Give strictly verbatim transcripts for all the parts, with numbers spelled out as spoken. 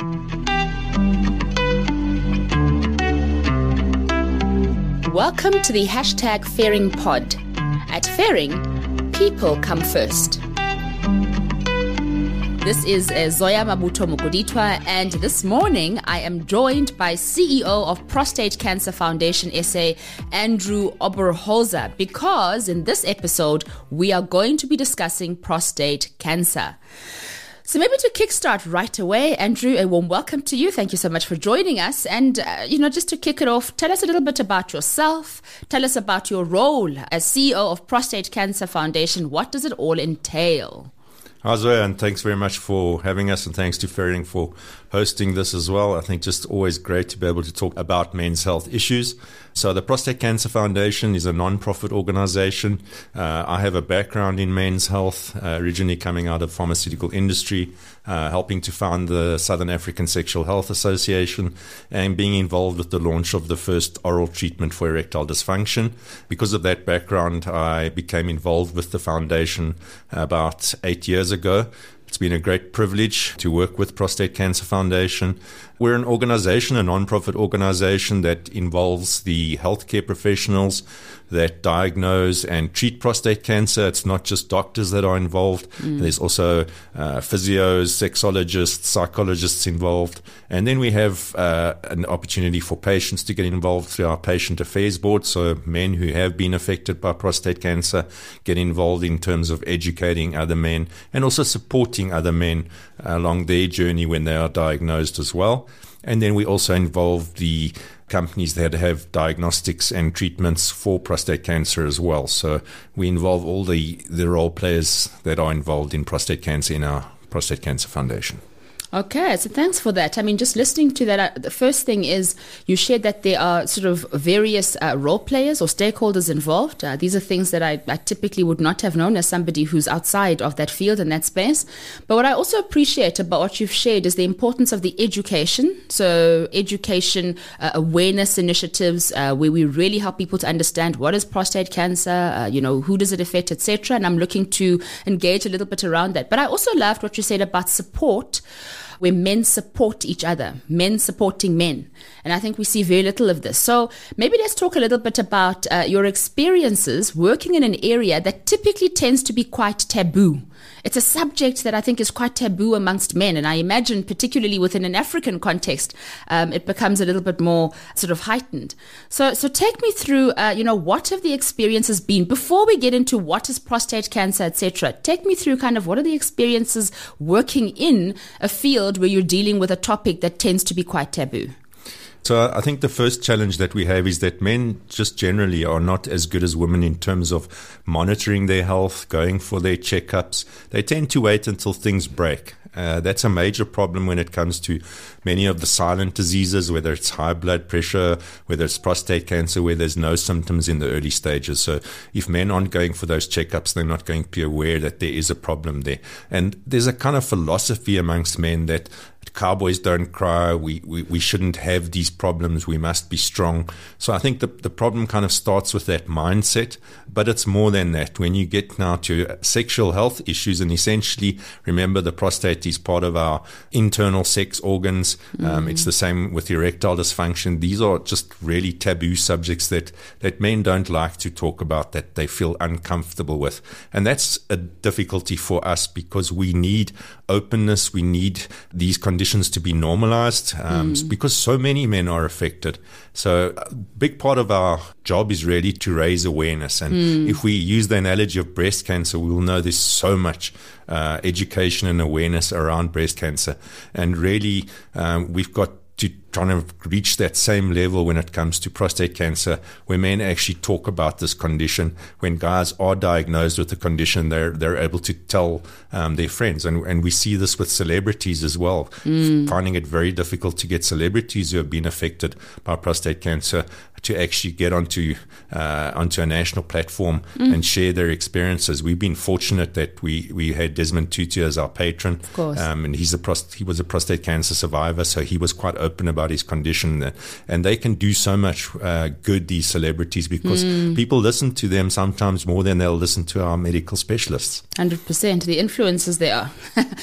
Welcome to the hashtag Fairing Pod. At Fairing, people come first. This is uh, Zoya Mabuto Mukuditwa, and this morning I am joined by C E O of Prostate Cancer Foundation S A, Andrew Oberholzer, because in this episode we are going to be discussing prostate cancer. So maybe to kickstart right away, Andrew, a warm welcome to you. Thank you so much for joining us. And, uh, you know, just to kick it off, tell us a little bit about yourself. Tell us about your role as C E O of Prostate Cancer Foundation. What does it all entail? Hi, Zoya, and thanks very much for having us, and thanks to Fairing for hosting this as well. I think just always great to be able to talk about men's health issues. So the Prostate Cancer Foundation is a non-profit organization. Uh, I have a background in men's health, uh, originally coming out of pharmaceutical industry, uh, helping to found the Southern African Sexual Health Association, and being involved with the launch of the first oral treatment for erectile dysfunction. Because of that background, I became involved with the foundation about eight years ago. It's been a great privilege to work with Prostate Cancer Foundation. We're an organization, a non-profit organization that involves the healthcare professionals that diagnose and treat prostate cancer. It's not just doctors that are involved. Mm. There's also uh, physios, sexologists, psychologists involved. And then we have uh, an opportunity for patients to get involved through our patient affairs board. So men who have been affected by prostate cancer get involved in terms of educating other men and also supporting other men along their journey when they are diagnosed as well. And then we also involve the companies that have diagnostics and treatments for prostate cancer as well. So we involve all the, the role players that are involved in prostate cancer in our Prostate Cancer Foundation. Okay, so thanks for that. I mean, just listening to that, uh, the first thing is you shared that there are sort of various uh, role players or stakeholders involved. Uh, these are things that I, I typically would not have known as somebody who's outside of that field and that space. But what I also appreciate about what you've shared is the importance of the education. So education, uh, awareness initiatives uh, where we really help people to understand what is prostate cancer, uh, you know, who does it affect, et cetera. And I'm looking to engage a little bit around that. But I also loved what you said about support, where men support each other, men supporting men. And I think we see very little of this. So maybe let's talk a little bit about uh, your experiences working in an area that typically tends to be quite taboo. It's a subject that I think is quite taboo amongst men. And I imagine particularly within an African context, um, it becomes a little bit more sort of heightened. So so take me through, uh, you know, what have the experiences been before we get into what is prostate cancer, et cetera. Take me through kind of what are the experiences working in a field where you're dealing with a topic that tends to be quite taboo. So I think the first challenge that we have is that men just generally are not as good as women in terms of monitoring their health, going for their checkups. They tend to wait until things break. Uh, that's a major problem when it comes to many of the silent diseases, whether it's high blood pressure, whether it's prostate cancer, where there's no symptoms in the early stages. So if men aren't going for those checkups, they're not going to be aware that there is a problem there. And there's a kind of philosophy amongst men that cowboys don't cry, we, we, we shouldn't have these problems, we must be strong. So I think the, the problem kind of starts with that mindset, but it's more than that. When you get now to sexual health issues, and essentially, remember the prostate is part of our internal sex organs. Mm-hmm. Um, it's the same with erectile dysfunction. These are just really taboo subjects that, that men don't like to talk about, that they feel uncomfortable with. And that's a difficulty for us because we need openness, we need these conditions to be normalized um, mm. because so many men are affected. So a big part of our job is really to raise awareness. And mm. if we use the analogy of breast cancer, we will know there's so much uh, education and awareness around breast cancer. And really, um, we've got to trying to reach that same level when it comes to prostate cancer, where men actually talk about this condition. When guys are diagnosed with the condition, they're they're able to tell um, their friends. And, and we see this with celebrities as well, mm. finding it very difficult to get celebrities who have been affected by prostate cancer to actually get onto uh, onto a national platform mm. and share their experiences. We've been fortunate that we, we had Desmond Tutu as our patron, of course. Um, and he's a prost- he was a prostate cancer survivor, so he was quite open about his condition. And they can do so much uh, good, these celebrities, because mm. people listen to them sometimes more than they'll listen to our medical specialists. one hundred percent. The influences there are.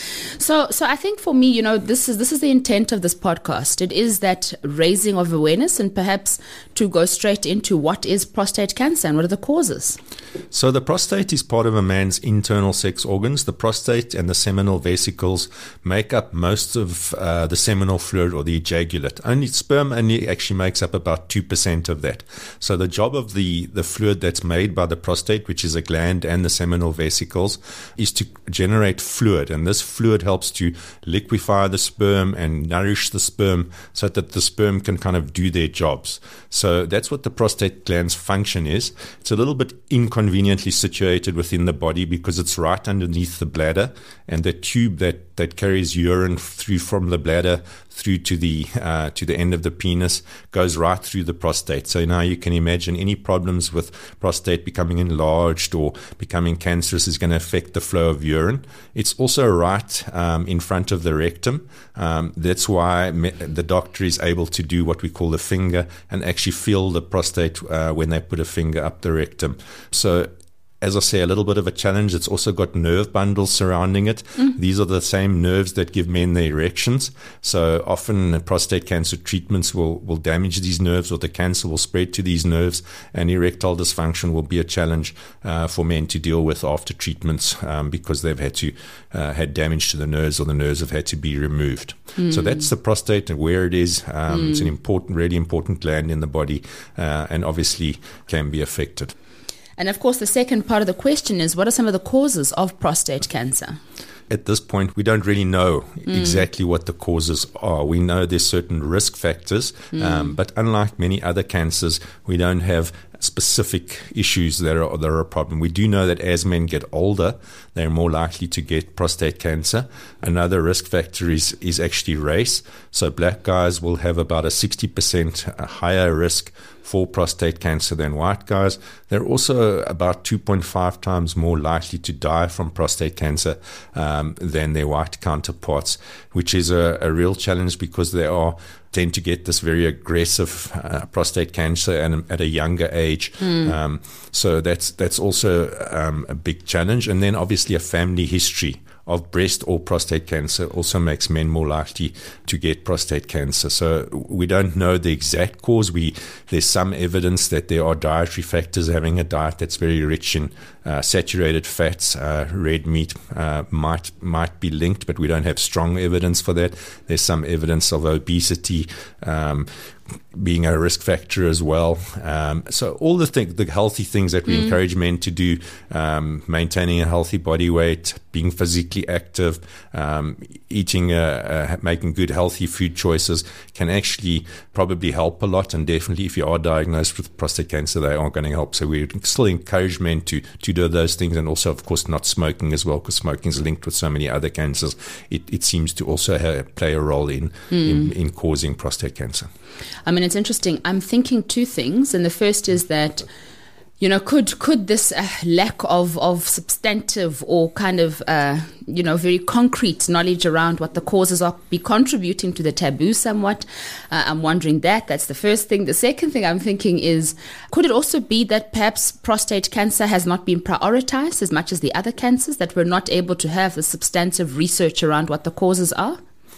so, so I think for me, you know, this is this is the intent of this podcast. It is that raising of awareness, and perhaps to go straight into what is prostate cancer and what are the causes. So the prostate is part of a man's internal sex organs. The prostate and the seminal vesicles make up most of uh, the seminal fluid or the ejaculate. Only sperm only actually makes up about two percent of that. So the job of the, the fluid that's made by the prostate, which is a gland, and the seminal vesicles, is to generate fluid. And this fluid helps to liquefy the sperm and nourish the sperm so that the sperm can kind of do their jobs. So that's what the prostate gland's function is. It's a little bit inconveniently situated within the body because it's right underneath the bladder, and the tube that, that carries urine through from the bladder through to the uh, to the end of the penis goes right through the prostate. So now you can imagine any problems with prostate becoming enlarged or becoming cancerous is going to affect the flow of urine. It's also right um, in front of the rectum. Um, that's why me- the doctor is able to do what we call the finger and actually feel the prostate uh, when they put a finger up the rectum. So as I say, a little bit of a challenge. It's also got nerve bundles surrounding it. Mm. These are the same nerves that give men the erections. So often prostate cancer treatments will, will damage these nerves, or the cancer will spread to these nerves, and erectile dysfunction will be a challenge uh, for men to deal with after treatments um, because they've had to uh, had damage to the nerves, or the nerves have had to be removed. Mm. So that's the prostate and where it is. Um, mm. It's an important, really important gland in the body, uh, and obviously can be affected. And of course, the second part of the question is, what are some of the causes of prostate cancer? At this point, we don't really know mm. exactly what the causes are. We know there's certain risk factors, mm. um, but unlike many other cancers, we don't have specific issues that are, that are a problem. We do know that as men get older, they're more likely to get prostate cancer. Another risk factor is, is actually race. So black guys will have about a sixty percent higher risk for prostate cancer than white guys. They're also about two point five times more likely to die from prostate cancer um, than their white counterparts, which is a, a real challenge because they are tend to get this very aggressive uh, prostate cancer and at a younger age. Mm. Um, so that's that's also um, a big challenge. And then obviously a family history of breast or prostate cancer also makes men more likely to get prostate cancer. So we don't know the exact cause. We there's some evidence that there are dietary factors. Having a diet that's very rich in uh, saturated fats, uh, red meat uh, might might be linked, but we don't have strong evidence for that. There's some evidence of obesity um, being a risk factor as well. Um, so all the thing, the healthy things that we mm. encourage men to do, um, maintaining a healthy body weight, being physically active, um, eating, uh, uh, making good healthy food choices can actually probably help a lot. And definitely if you are diagnosed with prostate cancer, they are going to help. So we still encourage men to, to do those things, and also of course not smoking as well, because smoking is linked with so many other cancers. It, it seems to also have, play a role in, mm. in, in causing prostate cancer. I mean, it's interesting. I'm thinking two things. And the first is that, you know, could could this uh, lack of, of substantive or kind of, uh, you know, very concrete knowledge around what the causes are be contributing to the taboo somewhat? Uh, I'm wondering that. That's the first thing. The second thing I'm thinking is, could it also be that perhaps prostate cancer has not been prioritized as much as the other cancers, that we're not able to have the substantive research around what the causes are?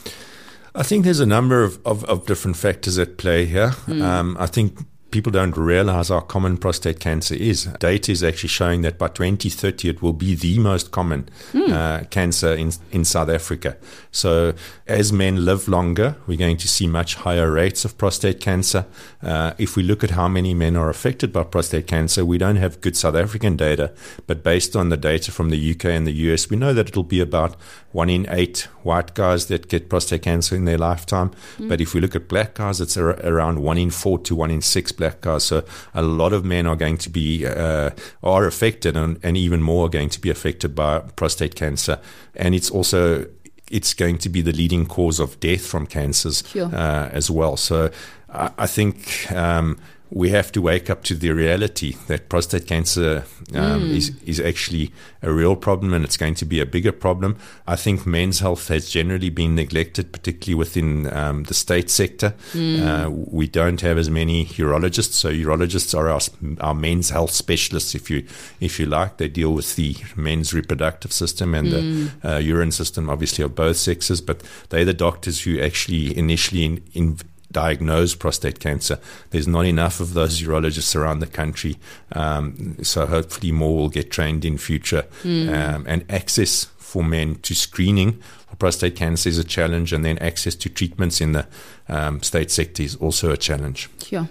I think there's a number of, of, of different factors at play here. Mm. Um, I think people don't realize how common prostate cancer is. Data is actually showing that by twenty thirty, it will be the most common mm. uh, cancer in, in South Africa. So as men live longer, we're going to see much higher rates of prostate cancer. Uh, if we look at how many men are affected by prostate cancer, we don't have good South African data, but based on the data from the U K and the U S, we know that it'll be about one in eight white guys that get prostate cancer in their lifetime. Mm. But if we look at black guys, it's ar- around one in four to one in six black guys. So a lot of men are going to be, uh, are affected, and, and even more are going to be affected by prostate cancer. And it's also, it's going to be the leading cause of death from cancers sure. uh, as well. So I, I think um, we have to wake up to the reality that prostate cancer um, mm. is, is actually a real problem, and it's going to be a bigger problem. I think men's health has generally been neglected, particularly within um, the state sector. Mm. Uh, we don't have as many urologists, so urologists are our, our men's health specialists, if you if you like. They deal with the men's reproductive system and mm. the uh, urine system, obviously, of both sexes, but they're the doctors who actually initially in, in diagnose prostate cancer. There's not enough of those urologists around the country, um, so hopefully more will get trained in future. Mm. Um, and access for men to screening for prostate cancer is a challenge, and then access to treatments in the um, state sector is also a challenge. Sure.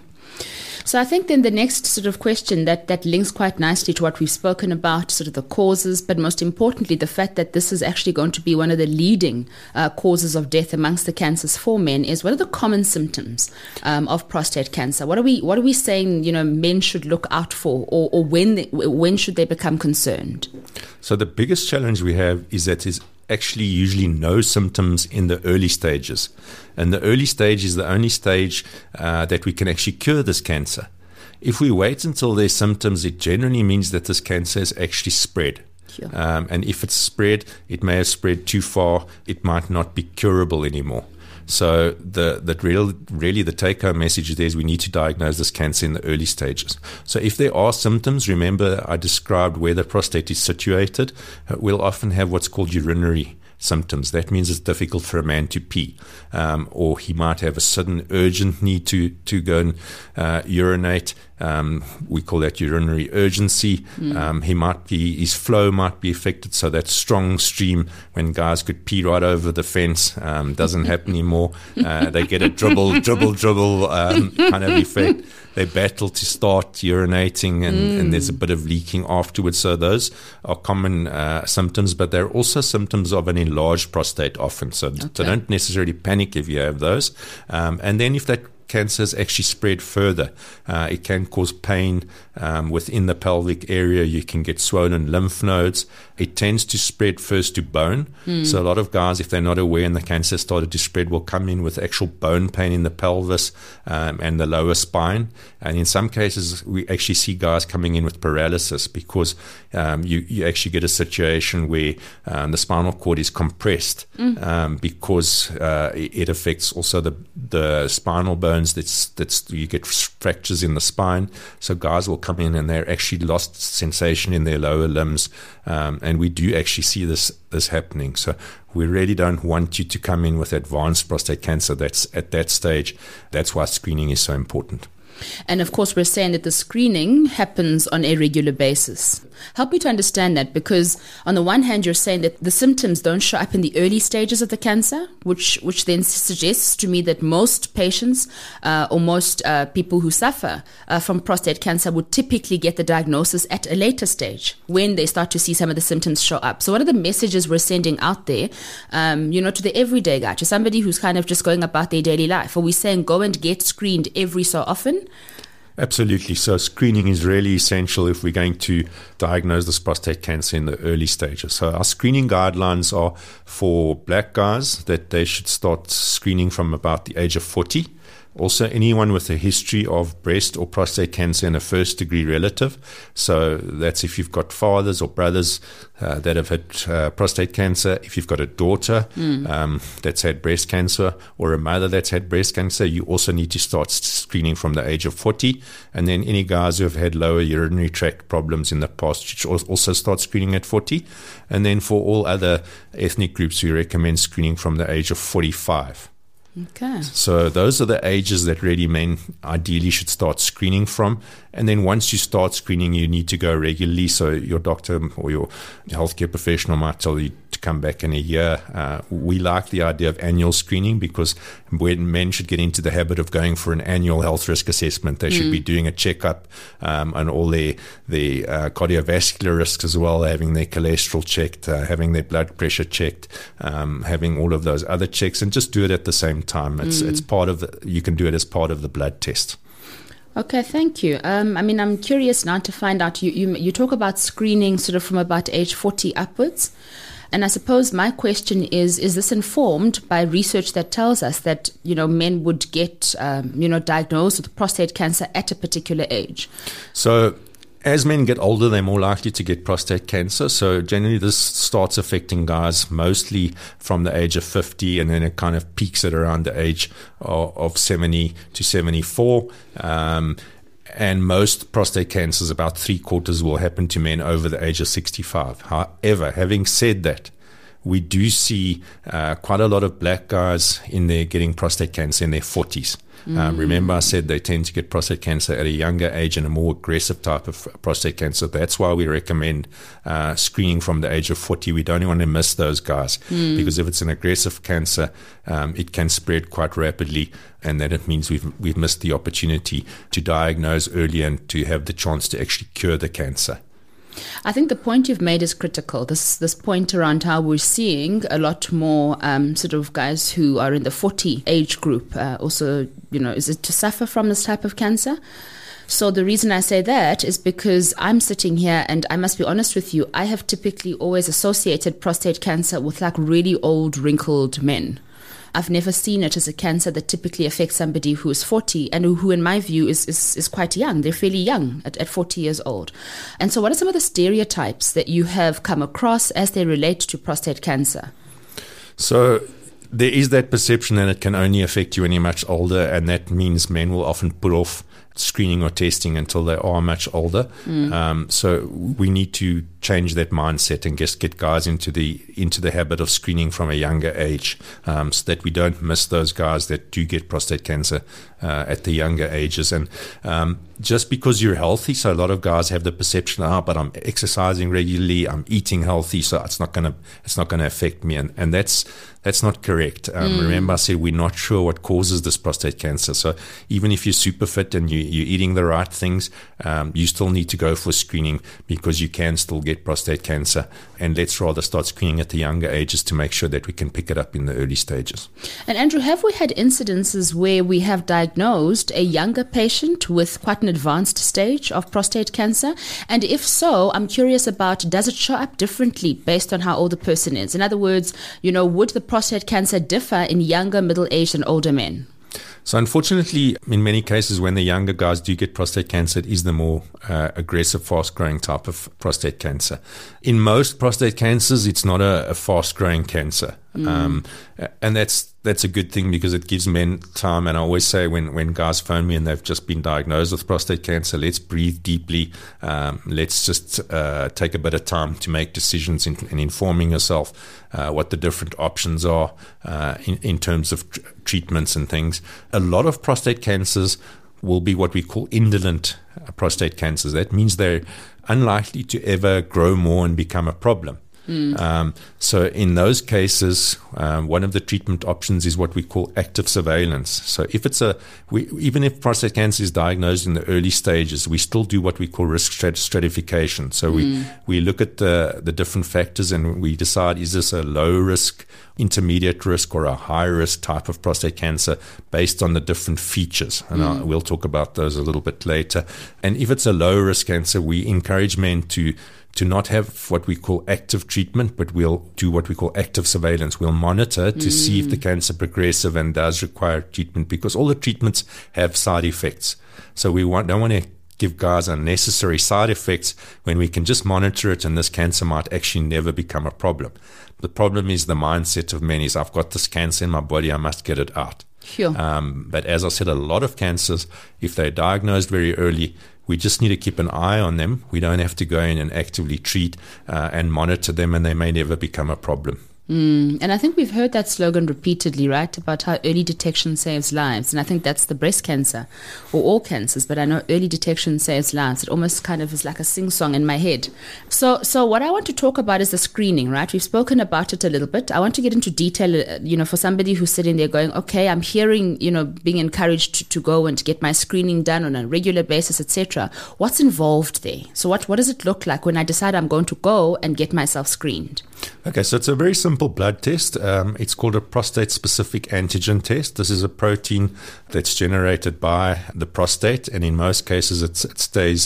So I think then the next sort of question that, that links quite nicely to what we've spoken about, sort of the causes, but most importantly, the fact that this is actually going to be one of the leading uh, causes of death amongst the cancers for men, is what are the common symptoms um, of prostate cancer? What are we what are we saying, you know, men should look out for, or, or when they, when should they become concerned? So the biggest challenge we have is that is actually usually no symptoms in the early stages. And the early stage is the only stage uh, that we can actually cure this cancer. If we wait until there's symptoms, it generally means that this cancer has actually spread. Sure. Um, and if it's spread, it may have spread too far. It might not be curable anymore. So the that real, really the take-home message there is we need to diagnose this cancer in the early stages. So if there are symptoms, remember I described where the prostate is situated, uh, we'll often have what's called urinary symptoms. That means it's difficult for a man to pee, um, or he might have a sudden urgent need to, to go and uh, urinate. Um, we call that urinary urgency. Mm. Um, he might be, his flow might be affected, so that strong stream when guys could pee right over the fence um, doesn't happen anymore. Uh, they get a dribble, dribble, dribble um, kind of effect. They battle to start urinating, and, mm. and there's a bit of leaking afterwards. So those are common uh, symptoms, but they're also symptoms of an enlarged prostate often. So, okay. so don't necessarily panic if you have those. Um, and then if that cancer has actually spread further, uh, it can cause pain um, within the pelvic area. You can get swollen lymph nodes. It tends to spread first to bone. Mm. So a lot of guys, if they're not aware and the cancer started to spread, will come in with actual bone pain in the pelvis um, and the lower spine. And in some cases, we actually see guys coming in with paralysis because um, you, you actually get a situation where um, the spinal cord is compressed mm. um, because uh, it, it affects also the, the spinal bones. That's, that's you get fractures in the spine. So guys will come in and they're actually lost sensation in their lower limbs. Um, and we do actually see this this happening. So we really don't want you to come in with advanced prostate cancer. That's at that stage. That's why screening is so important. And of course, we're saying that the screening happens on a regular basis. Help me to understand that, because on the one hand, you're saying that the symptoms don't show up in the early stages of the cancer, which which then suggests to me that most patients uh, or most uh, people who suffer uh, from prostate cancer would typically get the diagnosis at a later stage when they start to see some of the symptoms show up. So what are the messages we're sending out there, um, you know, to the everyday guy, to somebody who's kind of just going about their daily life? Are we saying go and get screened every so often? Absolutely. So screening is really essential if we're going to diagnose this prostate cancer in the early stages. So our screening guidelines are for black guys that they should start screening from about the age of forty. Also, anyone with a history of breast or prostate cancer in a first-degree relative. So that's if you've got fathers or brothers uh, that have had uh, prostate cancer. If you've got a daughter mm. um, that's had breast cancer, or a mother that's had breast cancer, you also need to start screening from the age of forty. And then any guys who have had lower urinary tract problems in the past should also start screening at forty. And then for all other ethnic groups, we recommend screening from the age of forty-five. Okay. So those are the ages that really men ideally should start screening from. And then once you start screening, you need to go regularly. So your doctor or your healthcare professional might tell you to come back in a year. Uh, we like the idea of annual screening because when men should get into the habit of going for an annual health risk assessment, they should mm. be doing a checkup um, on all their, their uh, cardiovascular risks as well, having their cholesterol checked, uh, having their blood pressure checked, um, having all of those other checks, and just do it at the same time. It's, mm. it's part of the, you can do it as part of the blood test. Okay, thank you. Um, I mean, I'm curious now to find out, you, you, you talk about screening sort of from about age forty upwards. And I suppose my question is, is this informed by research that tells us that, you know, men would get, um, you know, diagnosed with prostate cancer at a particular age? So as men get older, they're more likely to get prostate cancer. So generally this starts affecting guys mostly from the age of fifty, and then it kind of peaks at around the age of, of seventy to seventy-four. Um, And most prostate cancers, about three quarters, will happen to men over the age of sixty-five. However, having said that, we do see uh, quite a lot of black guys in there getting prostate cancer in their forties. Mm. Um, remember I said they tend to get prostate cancer at a younger age and a more aggressive type of prostate cancer. That's why we recommend uh, screening from the age of forty. We don't want to miss those guys mm. because if it's an aggressive cancer, um, it can spread quite rapidly, and then it means we've we've missed the opportunity to diagnose early and to have the chance to actually cure the cancer. I think the point you've made is critical. This this point around how we're seeing a lot more um, sort of guys who are in the forty age group uh, also, you know, is it to suffer from this type of cancer? So the reason I say that is because I'm sitting here and I must be honest with you, I have typically always associated prostate cancer with like really old, wrinkled men. I've never seen it as a cancer that typically affects somebody who is forty and who, who in my view, is, is, is quite young. They're fairly young at, at forty years old. And so what are some of the stereotypes that you have come across as they relate to prostate cancer? So there is that perception that it can only affect you when you're much older, and that means men will often put off screening or testing until they are much older. Mm. Um, so we need to change that mindset and just get guys into the into the habit of screening from a younger age, um, so that we don't miss those guys that do get prostate cancer uh, at the younger ages. And um, just because you're healthy, so a lot of guys have the perception, ah, oh, but I'm exercising regularly, I'm eating healthy, so it's not gonna it's not gonna affect me, and and that's that's not correct. Um, mm. Remember, I said we're not sure what causes this prostate cancer. So even if you're super fit and you, you're eating the right things, um, you still need to go for screening because you can still get prostate cancer. And let's rather start screening at the younger ages to make sure that we can pick it up in the early stages. And Andrew, have we had incidences where we have diagnosed a younger patient with quite an advanced stage of prostate cancer? And if so, I'm curious about, does it show up differently based on how old the person is? In other words, you know, would the prostate cancer differ in younger, middle-aged and older men? So unfortunately, in many cases, when the younger guys do get prostate cancer, it is the more uh, aggressive, fast-growing type of prostate cancer. In most prostate cancers, it's not a, a fast-growing cancer. Mm. Um, and that's that's a good thing because it gives men time. And I always say when, when guys phone me and they've just been diagnosed with prostate cancer, let's breathe deeply. Um, let's just uh, take a bit of time to make decisions in, in informing yourself uh, what the different options are uh, in, in terms of tr- treatments and things. A lot of prostate cancers will be what we call indolent uh, prostate cancers. That means they're unlikely to ever grow more and become a problem. Mm. Um, so in those cases, um, one of the treatment options is what we call active surveillance. So if it's a, we, even if prostate cancer is diagnosed in the early stages, we still do what we call risk strat- stratification. So mm. we, we look at the, the different factors and we decide, is this a low risk, intermediate risk, or a high risk type of prostate cancer based on the different features. And mm. I, we'll talk about those a little bit later. And if it's a low risk cancer, we encourage men to to not have what we call active treatment, but we'll do what we call active surveillance. We'll monitor to mm. see if the cancer progressive and does require treatment, because all the treatments have side effects. So we want, don't want to give guys unnecessary side effects when we can just monitor it, and this cancer might actually never become a problem. The problem is the mindset of many is, I've got this cancer in my body, I must get it out. Sure. Um, but as I said, a lot of cancers, if they're diagnosed very early, we just need to keep an eye on them. We don't have to go in and actively treat uh, and monitor them, and they may never become a problem. Mm, and I think we've heard that slogan repeatedly, right, about how early detection saves lives. And I think that's the breast cancer or all cancers, but I know early detection saves lives. It almost kind of is like a sing-song in my head. So so what I want to talk about is the screening, right? We've spoken about it a little bit. I want to get into detail, uh, you know, for somebody who's sitting there going, okay, I'm hearing, you know, being encouraged to, to go and get my screening done on a regular basis, et cetera. What's involved there? So what, what does it look like when I decide I'm going to go and get myself screened? Okay, so it's a very simple blood test. Um, it's called a prostate-specific antigen test. This is a protein that's generated by the prostate, and in most cases it's, it stays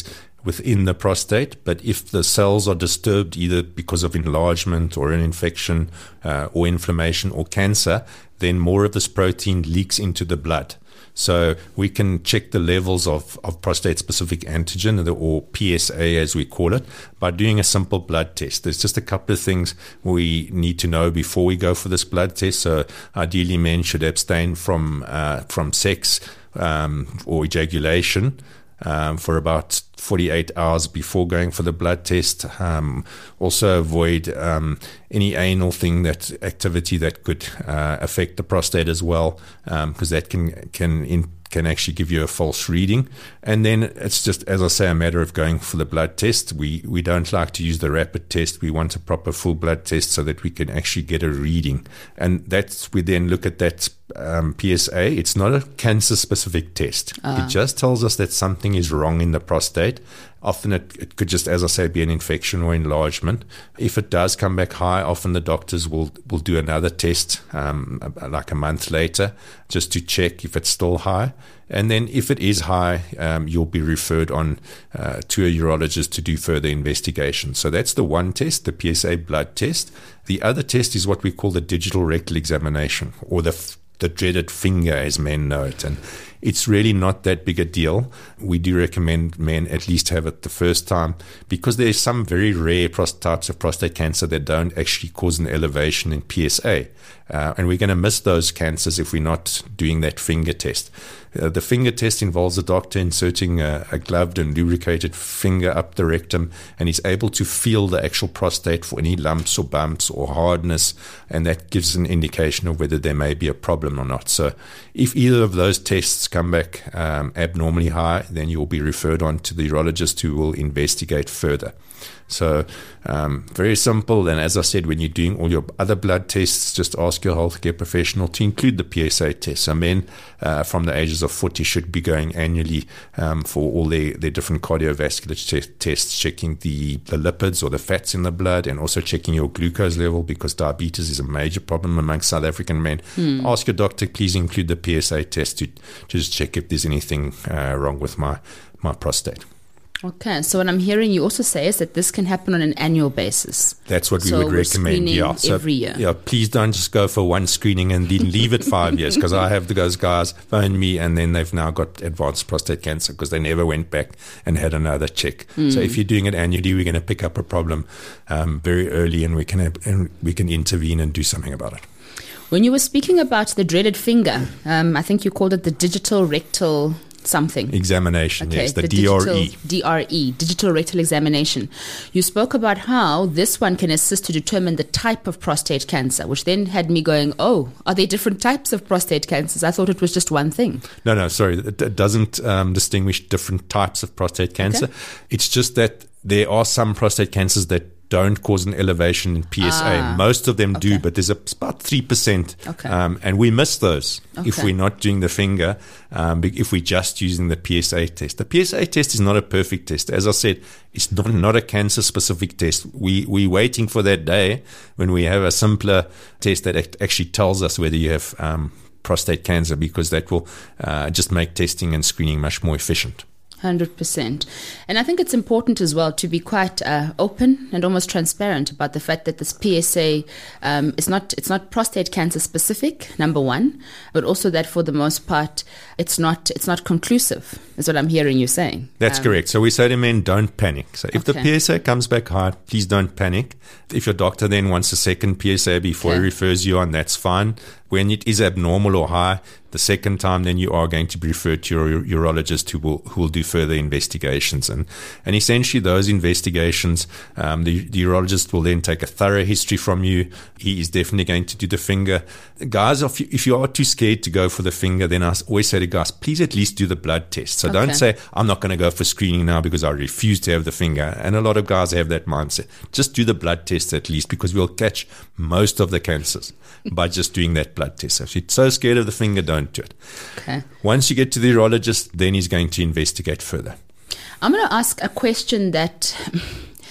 within the prostate, but if the cells are disturbed either because of enlargement or an infection uh, or inflammation or cancer, then more of this protein leaks into the blood. So we can check the levels of, of prostate-specific antigen, or P S A as we call it, by doing a simple blood test. There's just a couple of things we need to know before we go for this blood test. So ideally, men should abstain from uh, from sex um, or ejaculation um, for about forty-eight hours before going for the blood test. Um, also avoid um, any anal thing, that activity that could uh, affect the prostate as well, because um, that can can in, can actually give you a false reading. And then it's just, as I say, a matter of going for the blood test. We we don't like to use the rapid test. We want a proper full blood test so that we can actually get a reading. And that's, we then look at that um, P S A. It's not a cancer-specific test. Uh. It just tells us that something is wrong in the prostate. Often it, it could just, as I say, be an infection or enlargement. If it does come back high, often the doctors will, will do another test um, like a month later, just to check if it's still high. And then if it is high, um, you'll be referred on uh, to a urologist to do further investigation. So that's the one test, the P S A blood test. The other test is what we call the digital rectal examination, or the f- the dreaded finger, as men know it. And it's really not that big a deal. We do recommend men at least have it the first time, because there's some very rare prost- types of prostate cancer that don't actually cause an elevation in P S A. Uh, and we're going to miss those cancers if we're not doing that finger test. Uh, the finger test involves a doctor inserting a, a gloved and lubricated finger up the rectum, and he's able to feel the actual prostate for any lumps or bumps or hardness, and that gives an indication of whether there may be a problem or not. So if either of those tests come back um, abnormally high, then you'll be referred on to the urologist, who will investigate further. So um, very simple. And as I said, when you're doing all your other blood tests, just ask your healthcare professional to include the P S A test. So men uh, from the ages of forty should be going annually um, for all their, their different cardiovascular te- tests, checking the, the lipids or the fats in the blood, and also checking your glucose level, because diabetes is a major problem amongst South African men. Hmm. Ask your doctor, please include the P S A test to, to just check if there's anything uh, wrong with my, my prostate. Okay, so what I'm hearing you also say is that this can happen on an annual basis. That's what we so would recommend. Yeah, so every year. Yeah, please don't just go for one screening and then leave it five years, because I have those guys phone me and then they've now got advanced prostate cancer because they never went back and had another check. Mm. So if you're doing it annually, we're going to pick up a problem um, very early, and we can have, and we can intervene and do something about it. When you were speaking about the dreaded finger, um, I think you called it the digital rectal something. Examination, okay, yes, the, the D R E. Digital, D R E, digital rectal examination. You spoke about how this one can assist to determine the type of prostate cancer, which then had me going, oh, are there different types of prostate cancers? I thought it was just one thing. No, no, sorry. It, it doesn't um, distinguish different types of prostate cancer. Okay. It's just that there are some prostate cancers that don't cause an elevation in P S A. Ah, Most of them okay. do, but there's a, about three percent. Okay. Um, and we miss those okay. if we're not doing the finger, um, if we're just using the P S A test. The P S A test is not a perfect test. As I said, it's not, not a cancer-specific test. We, we're waiting for that day when we have a simpler test that actually tells us whether you have um, prostate cancer, because that will uh, just make testing and screening much more efficient. one hundred percent. And I think it's important as well to be quite uh, open and almost transparent about the fact that this P S A um, is not, it's not prostate cancer specific, number one, but also that for the most part, it's not, it's not conclusive, is what I'm hearing you saying. That's um, correct. So we say to men, don't panic. So if okay. the P S A comes back high, please don't panic. If your doctor then wants a second P S A before okay. he refers you on, that's fine. When it is abnormal or high, the second time, then you are going to be referred to your urologist, who will who will do further investigations. And and essentially those investigations, um, the, the urologist will then take a thorough history from you. He is definitely going to do the finger. Guys, if you, if you are too scared to go for the finger, then I always say to guys, please at least do the blood test. So okay. don't say, I'm not going to go for screening now because I refuse to have the finger. And a lot of guys have that mindset. Just do the blood test at least, because we'll catch most of the cancers by just doing that blood test. So if you're so scared of the finger, don't do it. Okay. Once you get to the urologist, then he's going to investigate further. I'm going to ask a question that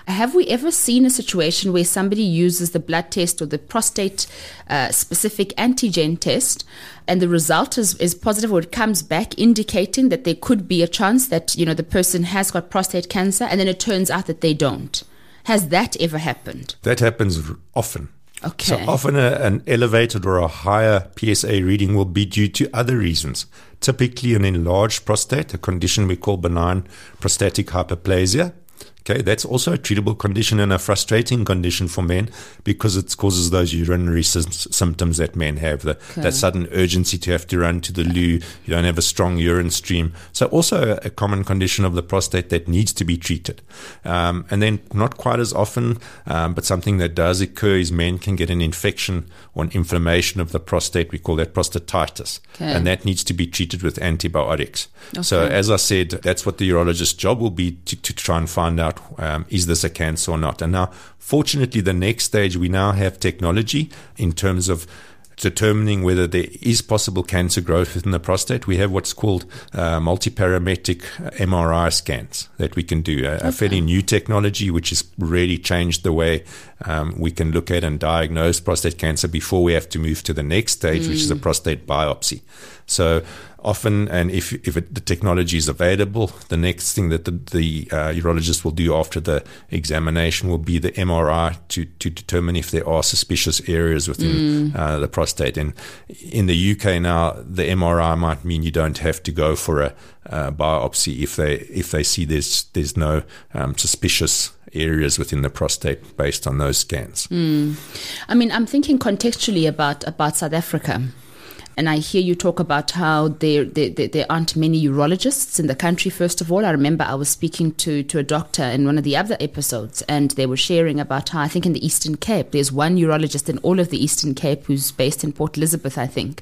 Have we ever seen a situation where somebody uses the blood test or the prostate uh, specific antigen test and the result is, is positive, or it comes back indicating that there could be a chance that, you know, the person has got prostate cancer, and then it turns out that they don't? Has that ever happened? That happens often. Okay. So often a, an elevated or a higher P S A reading will be due to other reasons. Typically an enlarged prostate, a condition we call benign prostatic hyperplasia. Okay, that's also a treatable condition and a frustrating condition for men because it causes those urinary sy- symptoms that men have, the, okay. that sudden urgency to have to run to the loo, you don't have a strong urine stream. So also a, a common condition of the prostate that needs to be treated. Um, and then not quite as often, um, but something that does occur is men can get an infection or an inflammation of the prostate. We call that prostatitis. Okay. And that needs to be treated with antibiotics. Okay. So as I said, that's what the urologist's job will be to, to try and find out Um, is this a cancer or not? And now, fortunately, the next stage, we now have technology in terms of determining whether there is possible cancer growth within the prostate. We have what's called uh, multiparametric M R I scans that we can do, a, okay. a fairly new technology which has really changed the way um, we can look at and diagnose prostate cancer before we have to move to the next stage, mm. which is a prostate biopsy. So often, and if if it, the technology is available, the next thing that the, the uh, urologist will do after the examination will be the M R I to, to determine if there are suspicious areas within mm. uh, the prostate. And in the U K now, the M R I might mean you don't have to go for a uh, biopsy if they if they see there's there's no um, suspicious areas within the prostate based on those scans. Mm. I mean, I'm thinking contextually about about South Africa. And I hear you talk about how there, there, there aren't many urologists in the country, first of all. I remember I was speaking to, to a doctor in one of the other episodes, and they were sharing about how, I think in the Eastern Cape, there's one urologist in all of the Eastern Cape who's based in Port Elizabeth, I think.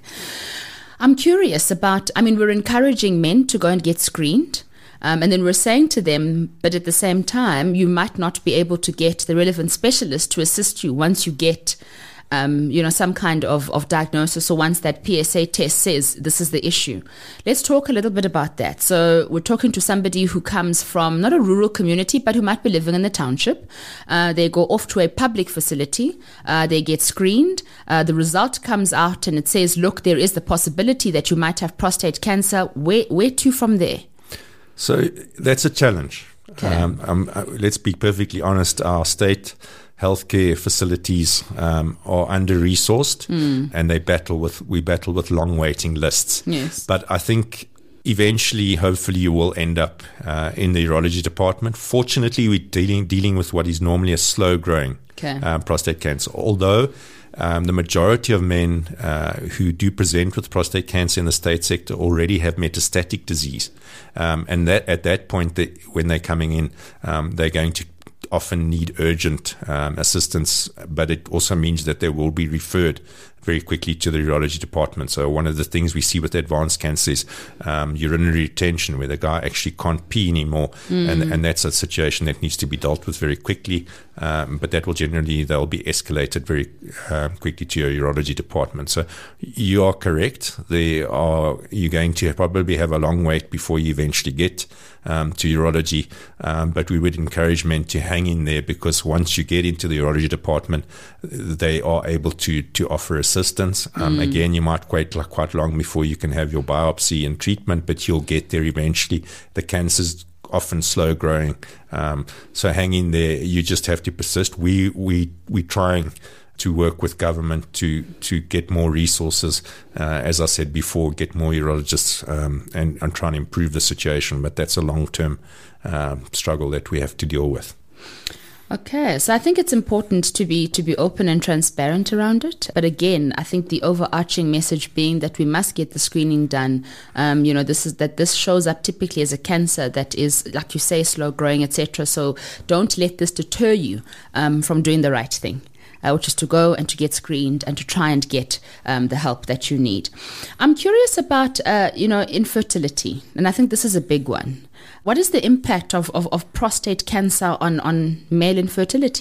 I'm curious about, I mean, we're encouraging men to go and get screened. Um, and then we're saying to them, but at the same time, you might not be able to get the relevant specialist to assist you once you get Um, you know, some kind of, of diagnosis, or once that P S A test says this is the issue. Let's talk a little bit about that. So we're talking to somebody who comes from not a rural community, but who might be living in the township. Uh, they go off to a public facility. Uh, they get screened. Uh, the result comes out and it says, look, there is the possibility that you might have prostate cancer. Where, where to from there? So that's a challenge. Okay. Um, um, uh, let's be perfectly honest. Our state healthcare facilities um, are under-resourced, mm. and they battle with we battle with long waiting lists. Yes. But I think eventually, hopefully, you will end up uh, in the urology department. Fortunately, we're dealing dealing with what is normally a slow-growing okay. uh, prostate cancer. Although um, the majority of men uh, who do present with prostate cancer in the state sector already have metastatic disease, um, and that at that point, they, when they're coming in, um, they're going to often need urgent um, assistance, but it also means that they will be referred very quickly to the urology department. So one of the things we see with advanced cancer is um, urinary retention, where the guy actually can't pee anymore, mm. and and that's a situation that needs to be dealt with very quickly. Um, but that will generally they'll be escalated very uh, quickly to your urology department. So you are correct. They are you're going to probably have a long wait before you eventually get um, to urology. Um, but we would encourage men to hang in there, because once you get into the urology department, they are able to to offer assistance. Assistance. Um, mm. Again, you might wait like quite long before you can have your biopsy and treatment, but you'll get there eventually. The cancer's often slow growing, um, so hang in there. You just have to persist. We we we're trying to work with government to to get more resources. Uh, as I said before, get more urologists um, and and try and improve the situation. But that's a long term uh, struggle that we have to deal with. Okay, so I think it's important to be to be open and transparent around it. But again, I think the overarching message being that we must get the screening done. Um, you know, this is that this shows up typically as a cancer that is, like you say, slow growing, et cetera. So don't let this deter you um, from doing the right thing. Uh, which is to go and to get screened and to try and get um, the help that you need. I'm curious about, uh, you know, infertility, and I think this is a big one. What is the impact of, of, of prostate cancer on, on male infertility?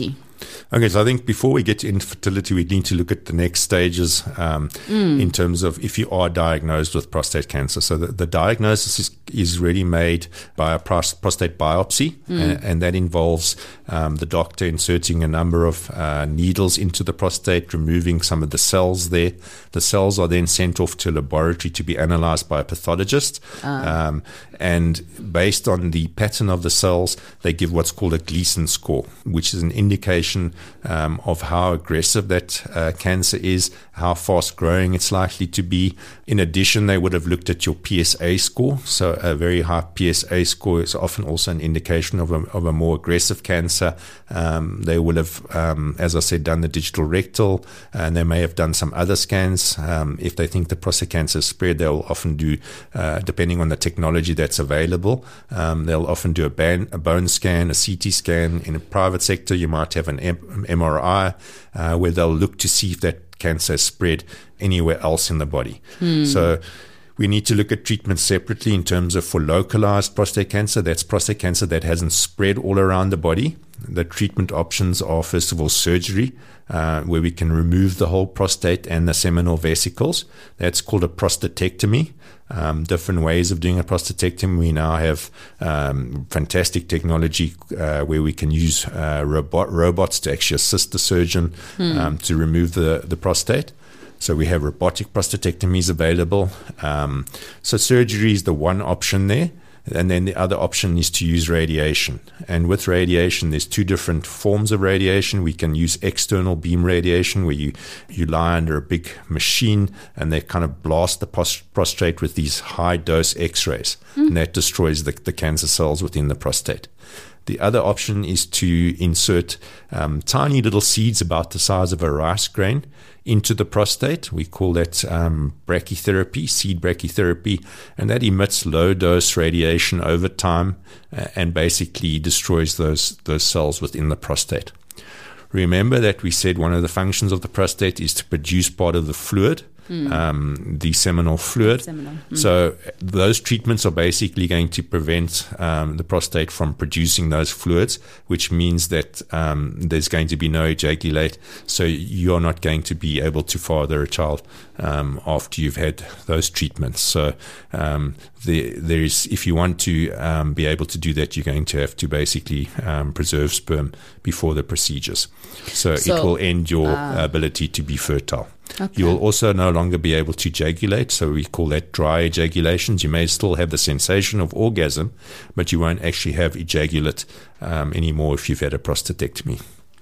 Okay, so I think before we get to infertility, we need to look at the next stages um, mm. in terms of if you are diagnosed with prostate cancer. So the, the diagnosis is, is really made by a pros- prostate biopsy, mm. and, and that involves um, the doctor inserting a number of uh, needles into the prostate, removing some of the cells there. The cells are then sent off to a laboratory to be analyzed by a pathologist. Uh. Um, and based on the pattern of the cells, they give what's called a Gleason score, which is an indication um, of how aggressive that uh, cancer is, how fast growing it's likely to be. In addition, they would have looked at your P S A score. So a very high P S A score is often also an indication of a, of a more aggressive cancer. Um, they will have, um, as I said, done the digital rectal, and they may have done some other scans. Um, if they think the prostate cancer is spread, they'll often do, uh, depending on the technology that's available, um, they'll often do a, ban- a bone scan, a C T scan. In a private sector, you might have an M- M R I uh, where they'll look to see if that cancer is spread anywhere else in the body. Hmm. So we need to look at treatment separately in terms of for localized prostate cancer. That's prostate cancer that hasn't spread all around the body. The treatment options are, first of all, surgery, uh, where we can remove the whole prostate and the seminal vesicles. That's called a prostatectomy. Um, different ways of doing a prostatectomy. We now have um, fantastic technology uh, where we can use uh, robot robots to actually assist the surgeon hmm. um, to remove the, the prostate. So we have robotic prostatectomies available. Um, so surgery is the one option there. And then the other option is to use radiation. And with radiation, there's two different forms of radiation. We can use external beam radiation, where you, you lie under a big machine and they kind of blast the prostate with these high-dose X-rays. Mm. And that destroys the, the cancer cells within the prostate. The other option is to insert um, tiny little seeds about the size of a rice grain into the prostate. We call that um, brachytherapy, seed brachytherapy, and that emits low-dose radiation over time uh, and basically destroys those those cells within the prostate. Remember that we said one of the functions of the prostate is to produce part of the fluid, mm. um, the seminal fluid. Seminal. Mm. So those treatments are basically going to prevent um, the prostate from producing those fluids, which means that um, there's going to be no ejaculate. So you're not going to be able to father a child um, after you've had those treatments. So um, the, there is, if you want to um, be able to do that, you're going to have to basically um, preserve sperm before the procedures. So, so it will end your uh, ability to be fertile. Okay. You will also no longer be able to ejaculate, so we call that dry ejaculations. You may still have the sensation of orgasm, but you won't actually have ejaculate um, anymore if you've had a prostatectomy.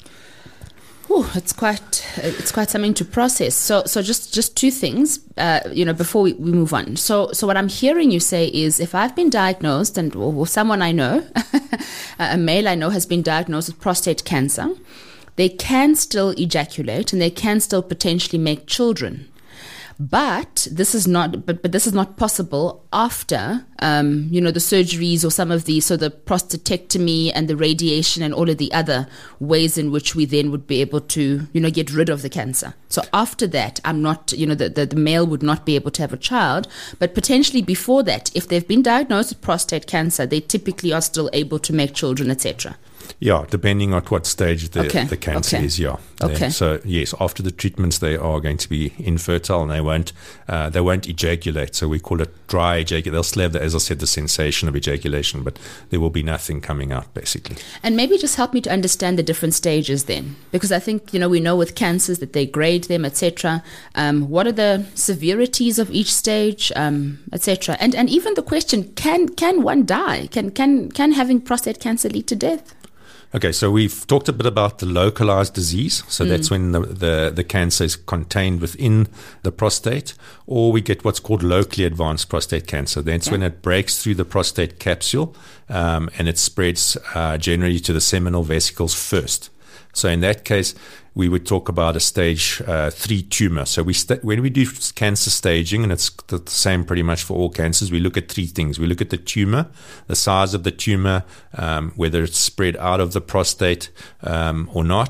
Oh, it's quite it's quite something to process. So, so just, just two things, uh, you know, before we, we move on. So, so what I'm hearing you say is, if I've been diagnosed, and or, or someone I know, a male I know has been diagnosed with prostate cancer, they can still ejaculate and they can still potentially make children. But this is not. But, but this is not possible after, um, you know, the surgeries or some of the so the prostatectomy and the radiation and all of the other ways in which we then would be able to, you know, get rid of the cancer. So after that, I'm not, you know, the, the, the male would not be able to have a child. But potentially before that, if they've been diagnosed with prostate cancer, they typically are still able to make children, et cetera. Yeah, depending on what stage the, okay. the cancer okay. is, yeah. Okay. So yes, after the treatments, they are going to be infertile and they won't uh, they won't ejaculate. So we call it dry ejaculation. They'll still have, the, as I said, the sensation of ejaculation, but there will be nothing coming out, basically. And maybe just help me to understand the different stages then, because I think, you know, we know with cancers that they grade them, et cetera. Um, what are the severities of each stage, um, et cetera. And and even the question: Can can one die? Can can can having prostate cancer lead to death? Okay, so we've talked a bit about the localized disease. So mm. that's when the, the, the cancer is contained within the prostate, or we get what's called locally advanced prostate cancer. That's yeah. when it breaks through the prostate capsule um, and it spreads uh, generally to the seminal vesicles first. So in that case, we would talk about a stage uh, three tumor. So we st- when we do cancer staging, and it's the same pretty much for all cancers, we look at three things. We look at the tumor, the size of the tumor, um, whether it's spread out of the prostate um, or not.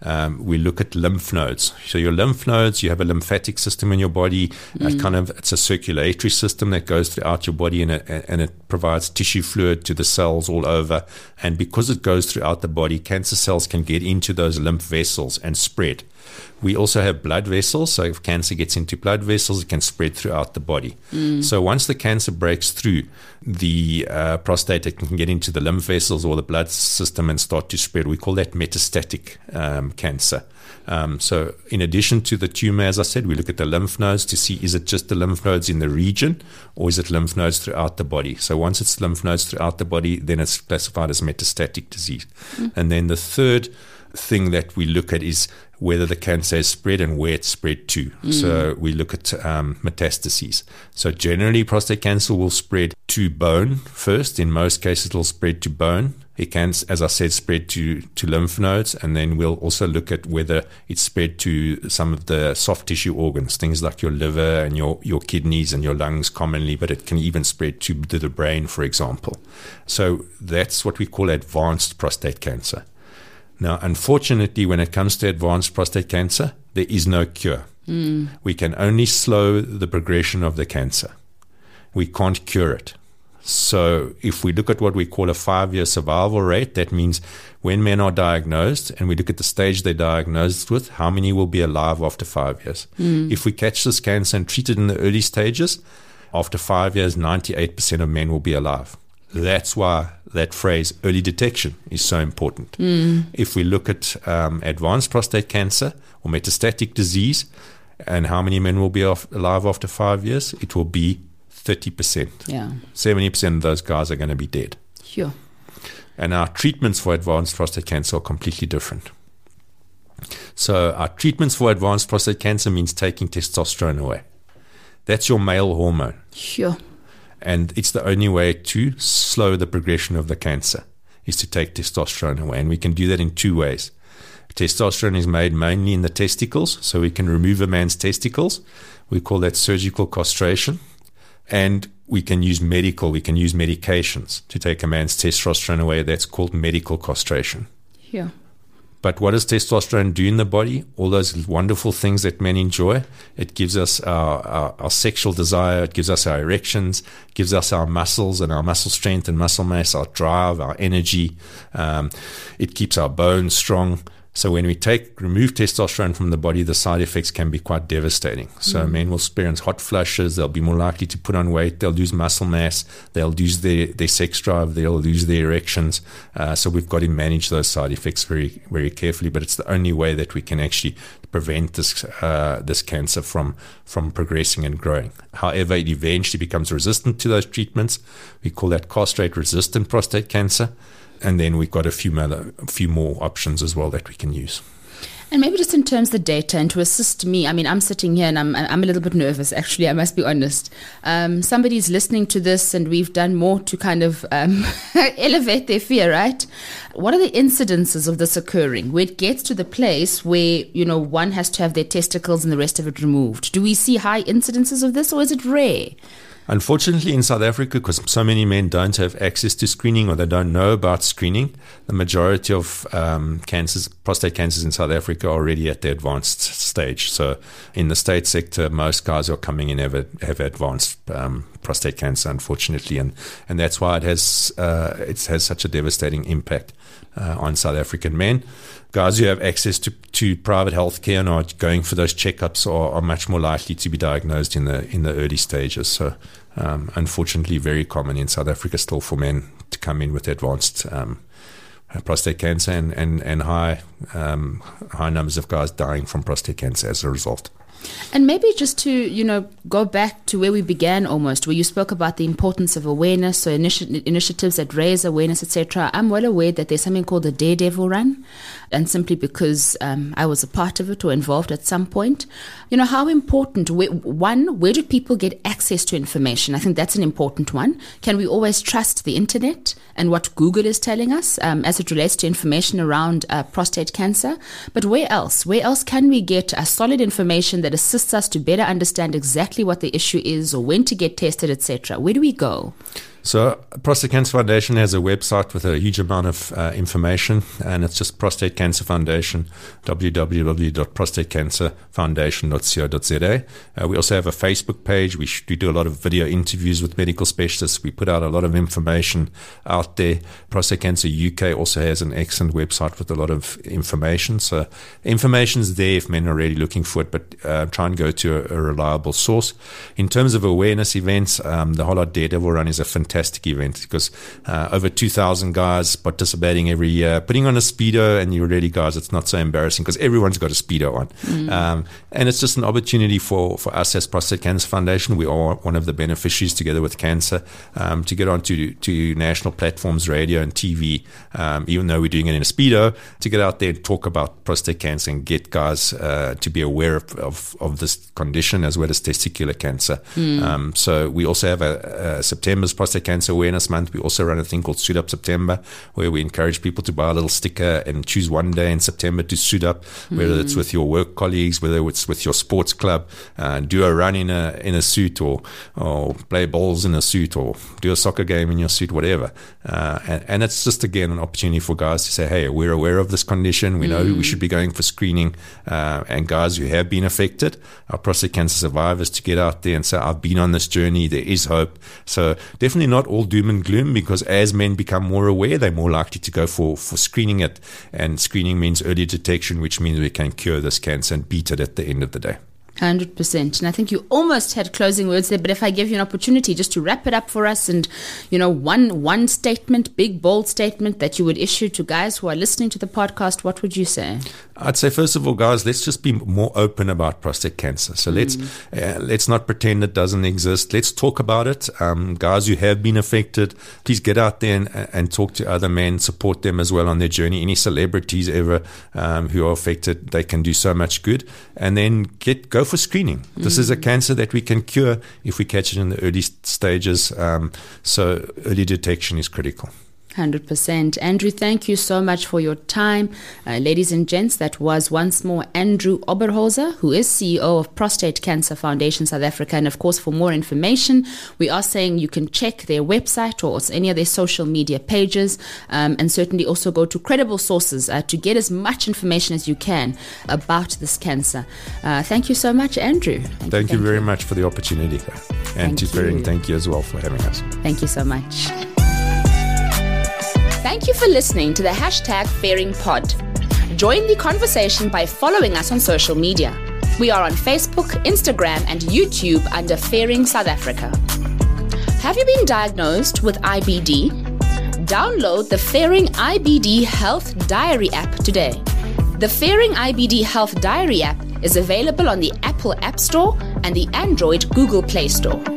Um, we look at lymph nodes. So your lymph nodes, you have a lymphatic system in your body. Mm. Uh, kind of, it's a circulatory system that goes throughout your body, and it, and it provides tissue fluid to the cells all over. And because it goes throughout the body, cancer cells can get into those lymph vessels and spread. We also have blood vessels, so if cancer gets into blood vessels, it can spread throughout the body. Mm. So once the cancer breaks through the uh, prostate, it can get into the lymph vessels or the blood system and start to spread. We call that metastatic um, cancer. Um, so in addition to the tumor, as I said, we look at the lymph nodes to see, is it just the lymph nodes in the region, or is it lymph nodes throughout the body? So once it's lymph nodes throughout the body, then it's classified as metastatic disease. Mm. And then the third thing that we look at is whether the cancer has spread and where it's spread to. Mm. So we look at um, metastases. So generally, prostate cancer will spread to bone first. In most cases, it will spread to bone. It can, as I said, spread to, to lymph nodes. And then we'll also look at whether it's spread to some of the soft tissue organs, things like your liver and your, your kidneys and your lungs commonly, but it can even spread to, to the brain, for example. So that's what we call advanced prostate cancer. Now, unfortunately, when it comes to advanced prostate cancer, there is no cure. Mm. We can only slow the progression of the cancer. We can't cure it. So if we look at what we call a five-year survival rate, that means when men are diagnosed and we look at the stage they're diagnosed with, how many will be alive after five years? Mm. If we catch this cancer and treat it in the early stages, after five years, ninety-eight percent of men will be alive. That's why that phrase, early detection, is so important. Mm. If we look at um, advanced prostate cancer or metastatic disease and how many men will be off, alive after five years, it will be thirty percent. Yeah. seventy percent of those guys are going to be dead. Sure. And our treatments for advanced prostate cancer are completely different. So our treatments for advanced prostate cancer means taking testosterone away. That's your male hormone. Sure. And it's the only way to slow the progression of the cancer is to take testosterone away. And we can do that in two ways. Testosterone is made mainly in the testicles, so we can remove a man's testicles. We call that surgical castration. And we can use medical, we can use medications to take a man's testosterone away. That's called medical castration. Yeah. But what does testosterone do in the body? All those wonderful things that men enjoy. It gives us our, our, our sexual desire. It gives us our erections, gives us our muscles and our muscle strength and muscle mass, our drive, our energy. Um, it keeps our bones strong. So when we take remove testosterone from the body, the side effects can be quite devastating. So mm. men will experience hot flushes. They'll be more likely to put on weight. They'll lose muscle mass. They'll lose their, their sex drive. They'll lose their erections. Uh, so we've got to manage those side effects very, very carefully. But it's the only way that we can actually prevent this uh, this cancer from from progressing and growing. However, it eventually becomes resistant to those treatments. We call that castrate-resistant prostate cancer. And then we've got a few more, a few more options as well that we can use. And maybe just in terms of the data and to assist me, I mean, I'm sitting here and I'm I'm a little bit nervous, actually, I must be honest. Um, somebody's listening to this and we've done more to kind of um, elevate their fear, right? What are the incidences of this occurring where it gets to the place where, you know, one has to have their testicles and the rest of it removed? Do we see high incidences of this or is it rare? Unfortunately, in South Africa, because so many men don't have access to screening or they don't know about screening, the majority of um, cancers, prostate cancers in South Africa are already at the advanced stage. So in the state sector, most guys who are coming in have, a, have advanced um, prostate cancer, unfortunately. And, and that's why it has, uh, it has such a devastating impact uh, on South African men. Guys who have access to, to private health care and are going for those checkups are, are much more likely to be diagnosed in the in the early stages. So, um, unfortunately, very common in South Africa still for men to come in with advanced um, prostate cancer and, and, and high um, high numbers of guys dying from prostate cancer as a result. And maybe just to, you know, go back to where we began almost, where you spoke about the importance of awareness, so initi- initiatives that raise awareness, et cetera. I'm well aware that there's something called the Daredevil Run, and simply because um, I was a part of it or involved at some point. You know, how important, where, one, where do people get access to information? I think that's an important one. Can we always trust the internet and what Google is telling us um, as it relates to information around uh, prostate cancer? But where else? Where else can we get uh, solid information that assists us to better understand exactly what the issue is or when to get tested, et cetera? Where do we go? So Prostate Cancer Foundation has a website with a huge amount of uh, information, and it's just Prostate Cancer Foundation, w w w dot prostate cancer foundation dot co dot z a. Uh, we also have a Facebook page. We, sh- we do a lot of video interviews with medical specialists. We put out a lot of information out there. Prostate Cancer U K also has an excellent website with a lot of information. So information's there if men are really looking for it, but uh, try and go to a, a reliable source. In terms of awareness events, um, the Whole Lot Daredevil Run is a fantastic Fantastic event because uh, over two thousand guys participating every year, putting on a Speedo, and you're ready, guys. It's not so embarrassing because everyone's got a Speedo on. Mm. Um, and it's just an opportunity for, for us as Prostate Cancer Foundation. We are one of the beneficiaries together with Cancer um, to get onto to national platforms, radio and T V, um, even though we're doing it in a Speedo, to get out there and talk about prostate cancer and get guys uh, to be aware of, of, of this condition as well as testicular cancer. Mm. Um, so we also have a, a September's Prostate Cancer Awareness Month. We also run a thing called Suit Up September, where we encourage people to buy a little sticker and choose one day in September to suit up, whether mm. it's with your work colleagues, whether it's with your sports club, uh, do a run in a in a suit, or or play balls in a suit, or do a soccer game in your suit, whatever. Uh, and, and it's just, again, an opportunity for guys to say, hey, we're aware of this condition. We know mm. we should be going for screening. Uh, and guys who have been affected, our prostate cancer survivors, to get out there and say, I've been on this journey. There is hope. So definitely not all doom and gloom, because as men become more aware, they're more likely to go for, for screening it. And screening means early detection, which means we can cure this cancer and beat it at the end of the day. one hundred percent. And I think you almost had closing words there, but if I give you an opportunity just to wrap it up for us, and, you know, one one statement, big, bold statement that you would issue to guys who are listening to the podcast, what would you say? I'd say, first of all, guys, let's just be more open about prostate cancer. So mm. let's uh, let's not pretend it doesn't exist. Let's talk about it. Um, guys who have been affected, please get out there and, and talk to other men, support them as well on their journey. Any celebrities ever um, who are affected, they can do so much good. And then get go for screening. Mm. This is a cancer that we can cure if we catch it in the early stages. Um, so early detection is critical. one hundred percent. Andrew, thank you so much for your time. Uh, ladies and gents, that was once more Andrew Oberholzer, who is C E O of Prostate Cancer Foundation South Africa. And of course, for more information, we are saying you can check their website or any of their social media pages, um, and certainly also go to credible sources uh, to get as much information as you can about this cancer. Uh, thank you so much, Andrew. Thank, thank, you, thank you very you. much for the opportunity. And thank to Fairing, thank you as well for having us. Thank you so much. Thank you for listening to the hashtag Fairing Pod. Join the conversation by following us on social media. We are on Facebook, Instagram, and YouTube under Fairing South Africa. Have you been diagnosed with I B D? Download the Fairing I B D Health Diary app today. The Fairing I B D Health Diary app is available on the Apple App Store and the Android Google Play Store.